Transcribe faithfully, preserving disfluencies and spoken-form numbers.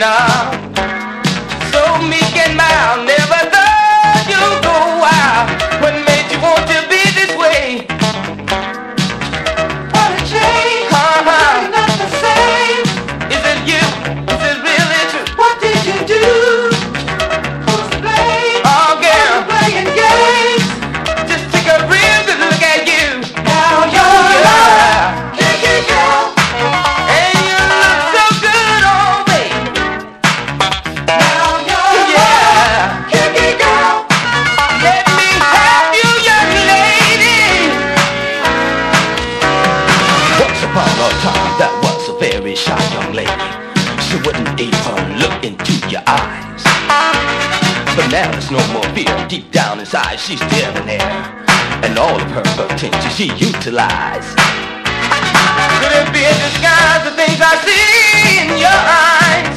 enough. So meek and mild, never thought you'd go wild. What made you want to be this way? What a change, uh-huh. You're not the same. Is it you? Is it really true? What did you do? Who's to blame? Oh girl, I'm playing games. Just take a real good look at you. Now you're yeah. Kinky girl. And you look so good, oh baby. Now you're yeah. Kinky girl. Let me have you, young lady. Once upon a time, that was a very shy young lady. She wouldn't even look into your eyes. But now there's no more fear. Deep down inside, she's staring there, and all of her potential she utilized. Could it be a disguise, the things I see in your eyes?